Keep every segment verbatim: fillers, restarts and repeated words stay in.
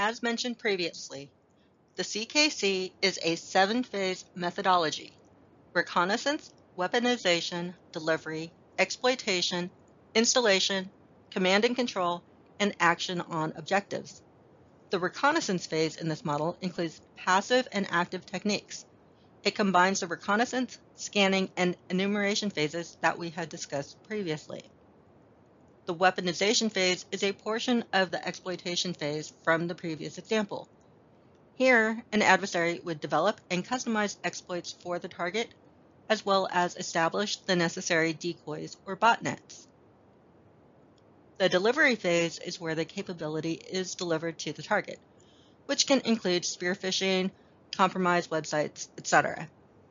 As mentioned previously, the C K C is a seven-phase methodology: reconnaissance, weaponization, delivery, exploitation, installation, command and control, and action on objectives. The reconnaissance phase in this model includes passive and active techniques. It combines the reconnaissance, scanning, and enumeration phases that we had discussed previously. The weaponization phase is a portion of the exploitation phase from the previous example. Here, an adversary would develop and customize exploits for the target, as well as establish the necessary decoys or botnets. The delivery phase is where the capability is delivered to the target, which can include spear phishing, compromised websites, et cetera.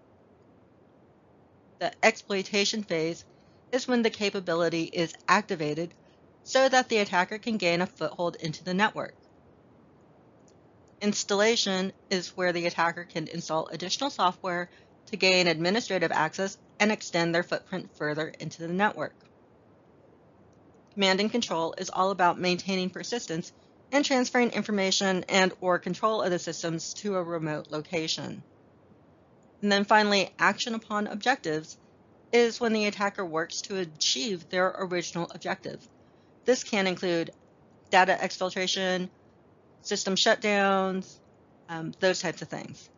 The exploitation phase is when the capability is activated so that the attacker can gain a foothold into the network. Installation is where the attacker can install additional software to gain administrative access and extend their footprint further into the network. Command and control is all about maintaining persistence and transferring information and or control of the systems to a remote location. And then finally, action upon objectives is when the attacker works to achieve their original objective. This can include data exfiltration, system shutdowns, um, those types of things.